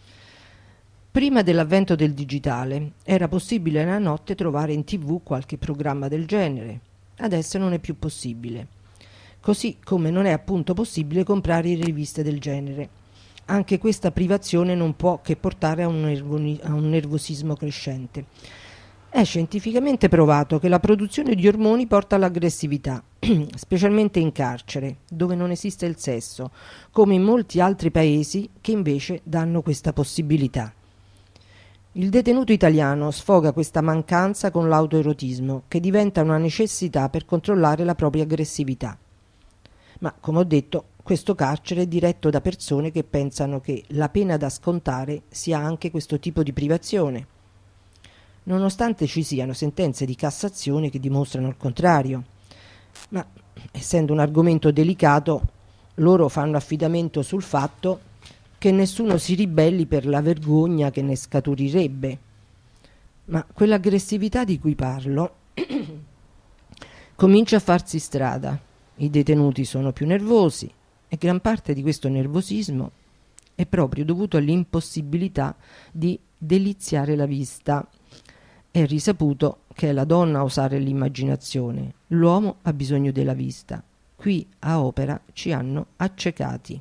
Prima dell'avvento del digitale era possibile la notte trovare in tv qualche programma del genere. Adesso non è più possibile, così come non è appunto possibile comprare riviste del genere. Anche questa privazione non può che portare a un, nervo- a un nervosismo crescente. È scientificamente provato che la produzione di ormoni porta all'aggressività, specialmente in carcere, dove non esiste il sesso, come in molti altri paesi che invece danno questa possibilità. Il detenuto italiano sfoga questa mancanza con l'autoerotismo, che diventa una necessità per controllare la propria aggressività. Ma, come ho detto, questo carcere è diretto da persone che pensano che la pena da scontare sia anche questo tipo di privazione, nonostante ci siano sentenze di Cassazione che dimostrano il contrario. Ma, essendo un argomento delicato, loro fanno affidamento sul fatto che nessuno si ribelli per la vergogna che ne scaturirebbe. Ma quell'aggressività di cui parlo comincia a farsi strada. I detenuti sono più nervosi e gran parte di questo nervosismo è proprio dovuto all'impossibilità di deliziare la vista. È risaputo che è la donna a usare l'immaginazione, l'uomo ha bisogno della vista. Qui a Opera ci hanno accecati.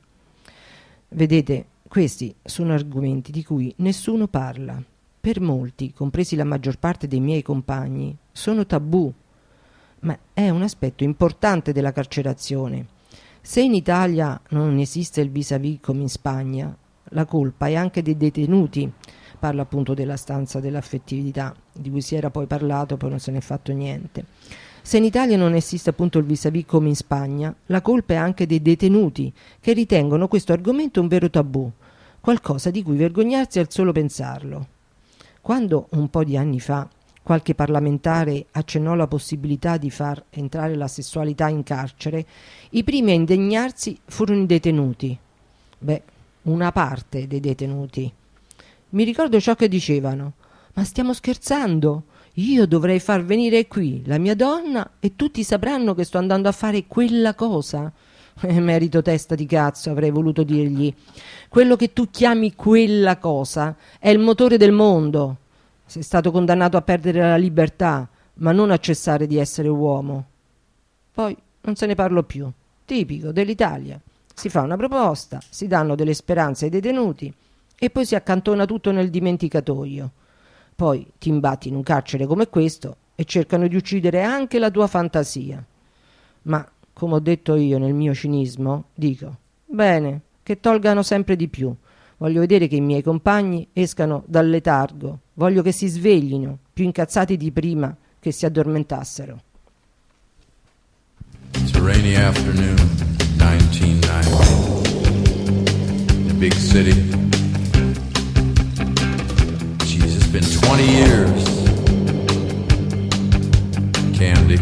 Vedete, questi sono argomenti di cui nessuno parla. Per molti, compresi la maggior parte dei miei compagni, sono tabù, ma è un aspetto importante della carcerazione. Se in Italia non esiste il vis-à-vis come in Spagna, la colpa è anche dei detenuti. Parla appunto della stanza dell'affettività, di cui si era poi parlato, poi non se n'è fatto niente. Se in Italia non esiste appunto il vis-à-vis come in Spagna, la colpa è anche dei detenuti, che ritengono questo argomento un vero tabù, qualcosa di cui vergognarsi al solo pensarlo. Quando un po' di anni fa qualche parlamentare accennò la possibilità di far entrare la sessualità in carcere, i primi a indegnarsi furono i detenuti. Beh, una parte dei detenuti. Mi ricordo ciò che dicevano: ma stiamo scherzando? Io dovrei far venire qui la mia donna e tutti sapranno che sto andando a fare quella cosa? Eh, merito testa di cazzo, avrei voluto dirgli. Quello che tu chiami quella cosa è il motore del mondo. Sei stato condannato a perdere la libertà, ma non a cessare di essere uomo. Poi non se ne parlò più. Tipico dell'Italia. Si fa una proposta, si danno delle speranze ai detenuti e poi si accantona tutto nel dimenticatoio. Poi ti imbatti in un carcere come questo e cercano di uccidere anche la tua fantasia. Ma, come ho detto io nel mio cinismo, dico: bene, che tolgano sempre di più. Voglio vedere che i miei compagni escano dal letargo. Voglio che si sveglino, più incazzati di prima che si addormentassero. It's a rainy afternoon, nineteen ninety. In a big city. Jeez, it's been twenty years. Candy,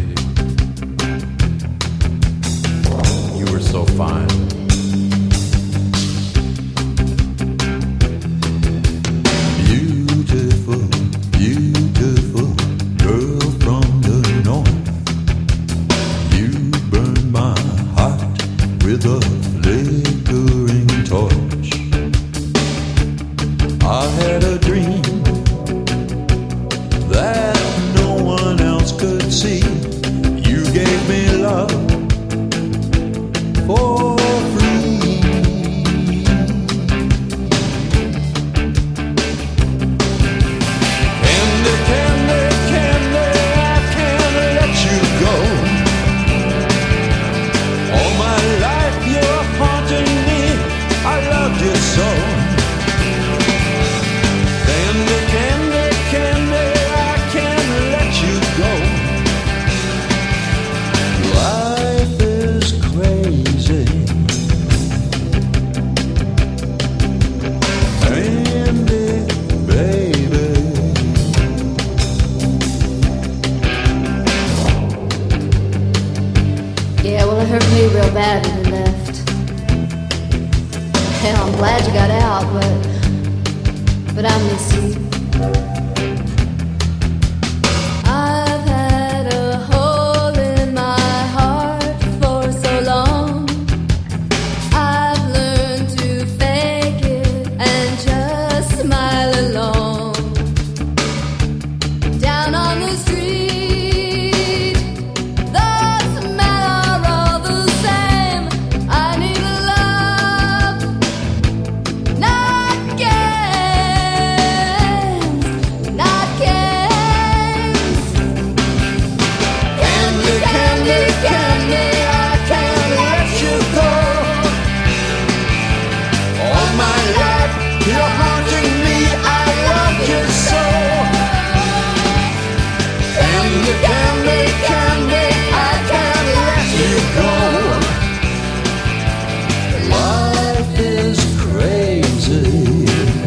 you were so fine. real bad when you left. Hell, I'm glad you got out, but but I miss you. I've had a hole in my heart for so long. I've learned to fake it and just smile along. Down on the street, the smell are all the same. I need a love, not games, not games. Candy, candy, candy, I can't let you go. All my life, you're haunting me, I love you so. Candy, candy, candy, I can't let you go. Life is crazy,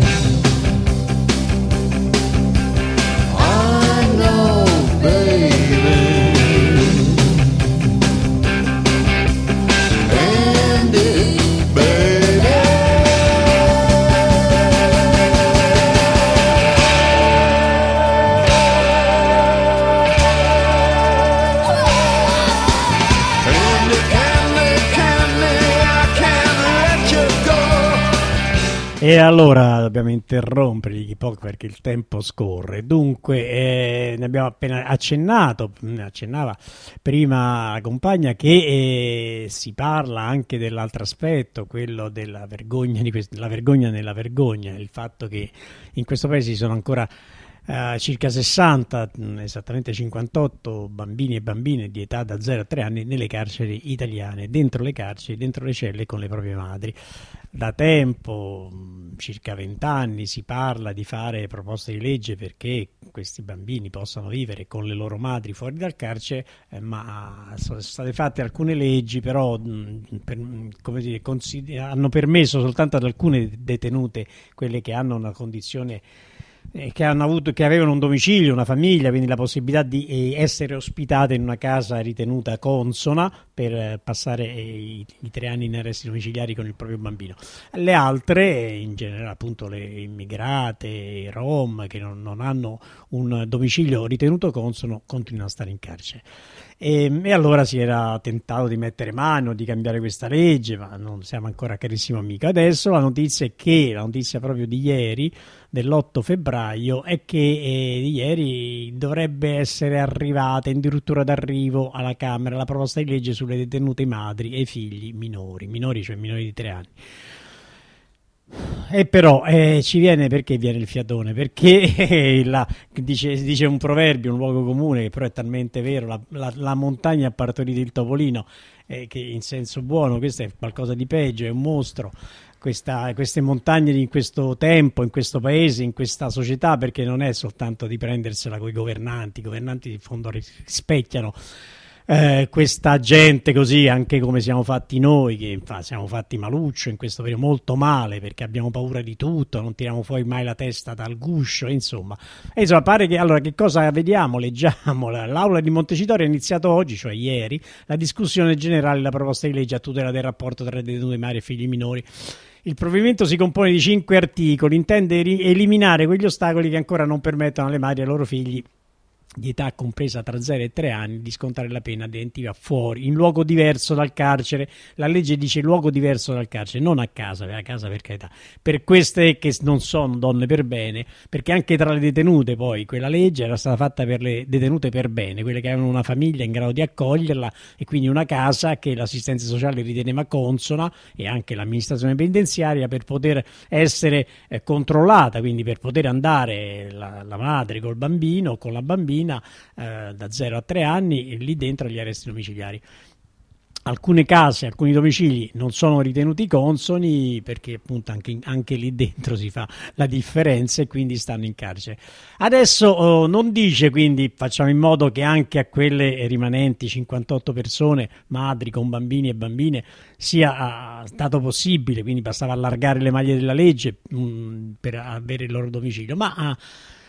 I know, baby. Candy, baby. Candy, candy, candy, I can't let you go. E allora dobbiamo interrompere di poco perché il tempo scorre. Dunque, eh, ne abbiamo appena accennato, accennava prima la compagna che eh, si parla anche dell'altro aspetto, quello della vergogna, di quest- la vergogna nella vergogna, il fatto che in questo paese ci sono ancora Uh, circa sessanta, esattamente cinquantotto bambini e bambine di età da zero a tre anni nelle carceri italiane, dentro le carceri, dentro le celle con le proprie madri. Da tempo, circa vent'anni, si parla di fare proposte di legge perché questi bambini possano vivere con le loro madri fuori dal carcere, eh, ma sono state fatte alcune leggi, però mh, per, come dire, consider- hanno permesso soltanto ad alcune detenute, quelle che hanno una condizione che hanno avuto, che avevano un domicilio, una famiglia, quindi la possibilità di eh, essere ospitate in una casa ritenuta consona per eh, passare eh, i, i tre anni in arresti domiciliari con il proprio bambino. Le altre, in genere appunto le immigrate, i rom, che non, non hanno un domicilio ritenuto consono, continuano a stare in carcere. E, e allora si era tentato di mettere mano, di cambiare questa legge, ma non siamo ancora carissimo amico. Adesso la notizia è che, la notizia proprio di ieri, dell'otto febbraio, è che eh, di ieri dovrebbe essere arrivata addirittura d'arrivo alla Camera la proposta di legge sulle detenute madri e figli minori, minori cioè minori di tre anni. E però eh, ci viene, perché viene il fiatone? Perché eh, la, dice, dice un proverbio, un luogo comune, che però è talmente vero, la, la, la montagna ha partorito il topolino, eh, che in senso buono questo è qualcosa di peggio, è un mostro. Questa, queste montagne in questo tempo, in questo paese, in questa società, perché non è soltanto di prendersela coi governanti, i governanti in fondo rispecchiano eh, questa gente così, anche come siamo fatti noi, che infatti siamo fatti maluccio in questo periodo, molto male, perché abbiamo paura di tutto, non tiriamo fuori mai la testa dal guscio, insomma. E insomma, pare che, allora, che cosa vediamo? Leggiamo, l'Aula di Montecitorio ha iniziato oggi, cioè ieri, la discussione generale della proposta di legge a tutela del rapporto tra detenute madri e figli minori. Il provvedimento si compone di cinque articoli, intende ri- eliminare quegli ostacoli che ancora non permettono alle madri e ai loro figli di età compresa tra zero e tre anni di scontare la pena detentiva fuori, in luogo diverso dal carcere. La legge dice luogo diverso dal carcere, non a casa, a casa per carità, per queste che non sono donne per bene, perché anche tra le detenute poi quella legge era stata fatta per le detenute per bene, quelle che avevano una famiglia in grado di accoglierla e quindi una casa che l'assistenza sociale riteneva consona e anche l'amministrazione penitenziaria per poter essere eh, controllata, quindi per poter andare la, la madre col bambino, con la bambina Eh, da zero a tre anni lì dentro agli arresti domiciliari. Alcune case, alcuni domicili non sono ritenuti consoni perché appunto anche, anche lì dentro si fa la differenza e quindi stanno in carcere. Adesso oh, non dice, quindi facciamo in modo che anche a quelle rimanenti cinquantotto persone, madri con bambini e bambine, sia uh, stato possibile, quindi bastava allargare le maglie della legge mh, per avere il loro domicilio, ma uh,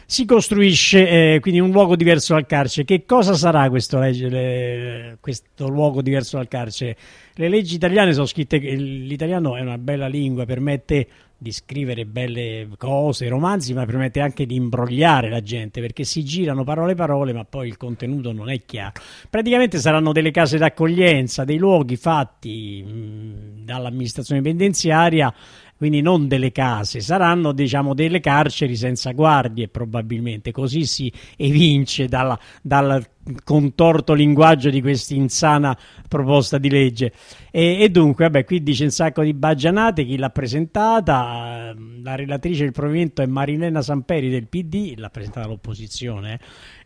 si costruisce eh, quindi un luogo diverso dal carcere. Che cosa sarà questo, legge, le, questo luogo diverso dal carcere? Le leggi italiane sono scritte, l'italiano è una bella lingua, permette di scrivere belle cose, romanzi, ma permette anche di imbrogliare la gente, perché si girano parole parole ma poi il contenuto non è chiaro. Praticamente saranno delle case d'accoglienza, dei luoghi fatti mh, dall'amministrazione penitenziaria, quindi non delle case, saranno diciamo delle carceri senza guardie probabilmente, così si evince dalla, dal contorto linguaggio di questa insana proposta di legge. E, e dunque, vabbè, qui dice un sacco di baggianate, chi l'ha presentata, la relatrice del provvedimento è Marilena Samperi del P D, l'ha presentata l'opposizione,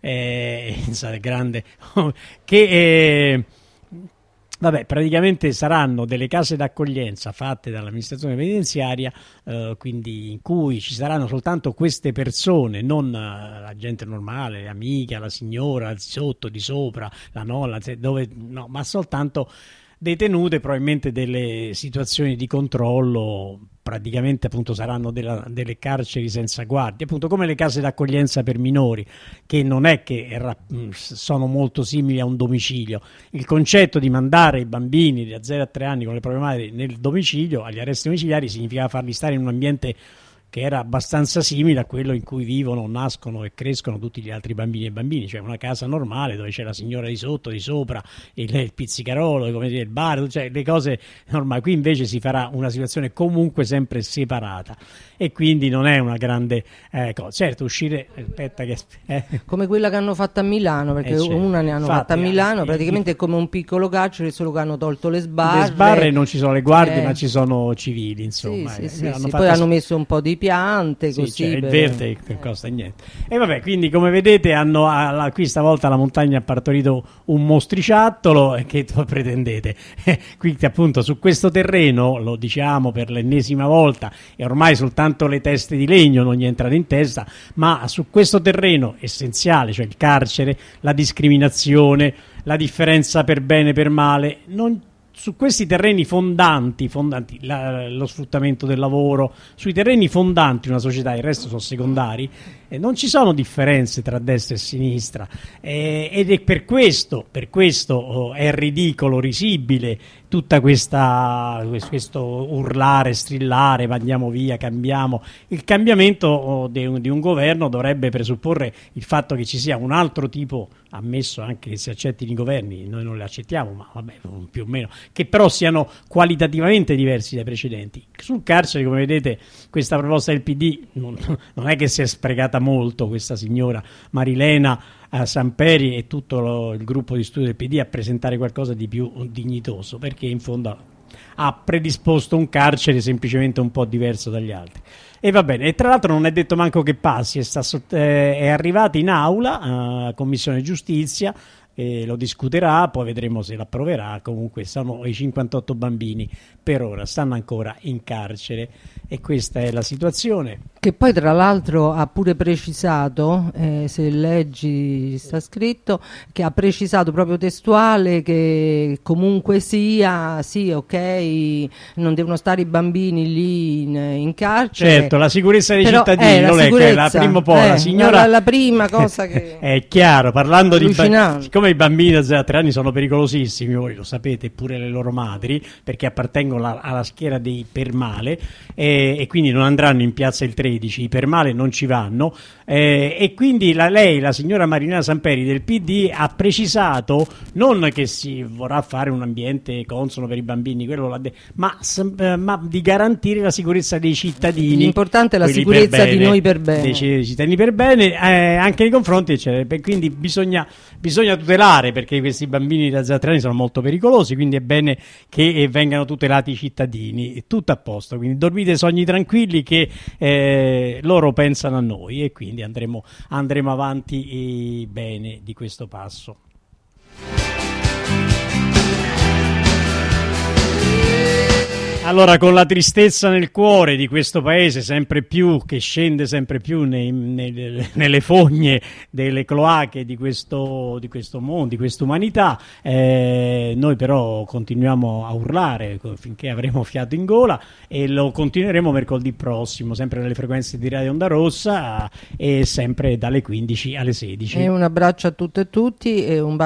eh, eh, grande, che... Eh, Vabbè, praticamente saranno delle case d'accoglienza fatte dall'amministrazione penitenziaria, eh, quindi in cui ci saranno soltanto queste persone, non uh, la gente normale, amica, la signora, di sotto, di sopra, la nonna, dove, no, ma soltanto detenute, probabilmente delle situazioni di controllo. Praticamente appunto saranno della, delle carceri senza guardie, appunto come le case d'accoglienza per minori, che non è che era, sono molto simili a un domicilio. Il concetto di mandare i bambini da zero a tre anni con le proprie madri nel domicilio, agli arresti domiciliari, significava farli stare in un ambiente che era abbastanza simile a quello in cui vivono, nascono e crescono tutti gli altri bambini e bambini, cioè una casa normale dove c'è la signora di sotto, di sopra, il, il pizzicarolo, come dire, il bar, cioè le cose normali. Qui invece si farà una situazione comunque sempre separata e quindi non è una grande eh, cosa. Certo, uscire, aspetta che... Eh. Come quella che hanno fatto a Milano, perché eh, certo. una ne hanno Infatti, fatta a Milano, eh, praticamente è come un piccolo carcere, solo che hanno tolto le sbarre. Le sbarre non ci sono le guardie, eh. ma ci sono civili, insomma. Sì, sì, sì, hanno sì. fatto... Poi hanno messo un po' di piante, sì, così cioè, il per... verde che non costa niente. E vabbè, quindi come vedete hanno alla, qui stavolta la montagna ha partorito un mostriciattolo, e che pretendete? Qui appunto su questo terreno, lo diciamo per l'ennesima volta, e ormai soltanto le teste di legno non gli entrano in testa, ma su questo terreno essenziale, cioè il carcere, la discriminazione, la differenza per bene e per male, non su questi terreni fondanti, fondanti la, lo sfruttamento del lavoro, sui terreni fondanti una società, il resto sono secondari, eh, non ci sono differenze tra destra e sinistra, eh, ed è per questo, per questo oh, è ridicolo, risibile tutta questa questo urlare, strillare, andiamo via, cambiamo. Il cambiamento oh, di, un, di un governo dovrebbe presupporre il fatto che ci sia un altro tipo, ammesso anche che si accettino i governi, noi non li accettiamo, ma vabbè, più o meno, che però siano qualitativamente diversi dai precedenti. Sul carcere, come vedete, questa proposta del P D non, non è che si è sprecata molto, questa signora Marilena eh, Samperi e tutto lo, il gruppo di studio del P D a presentare qualcosa di più dignitoso, perché in fondo ha predisposto un carcere semplicemente un po' diverso dagli altri. E va bene, e tra l'altro non è detto manco che passi, è, sta, eh, è arrivata in aula, eh, Commissione Giustizia, e lo discuterà, poi vedremo se l'approverà. Comunque sono i cinquantotto bambini per ora, stanno ancora in carcere e questa è la situazione. Che poi tra l'altro ha pure precisato, eh, se leggi sta scritto, che ha precisato proprio testuale che comunque sia, sì ok, non devono stare i bambini lì in, in carcere. Certo, la sicurezza dei però, cittadini, eh, la, non è che la prima po', eh, la signora... La, la prima cosa che... è chiaro, parlando di... Allucinante. Siccome i bambini da zero a tre anni sono pericolosissimi, voi lo sapete, pure le loro madri, perché appartengono alla, alla schiera dei per male, eh, e quindi non andranno in piazza il tredici, i per male non ci vanno, eh, e quindi la, lei, la signora Marilena Samperi del P D, ha precisato non che si vorrà fare un ambiente consono per i bambini, quello l'ha de- ma, ma di garantire la sicurezza dei cittadini. L'importante è la sicurezza di noi per bene, dei cittadini per bene, eh, anche nei confronti, eccetera. Quindi bisogna, bisogna tutelare, perché questi bambini da zero a tre anni sono molto pericolosi, quindi è bene che vengano tutelati i cittadini, tutto a posto, quindi dormite sogni tranquilli che eh, loro pensano a noi, e quindi andremo, andremo avanti eh, bene di questo passo. Allora, con la tristezza nel cuore di questo paese sempre più che scende sempre più nei, nei, nelle fogne delle cloache di questo, di questo mondo, di questa umanità, eh, noi però continuiamo a urlare finché avremo fiato in gola, e lo continueremo mercoledì prossimo, sempre nelle frequenze di Radio Onda Rossa, e sempre dalle quindici alle sedici. E un abbraccio a tutte e tutti e un bacio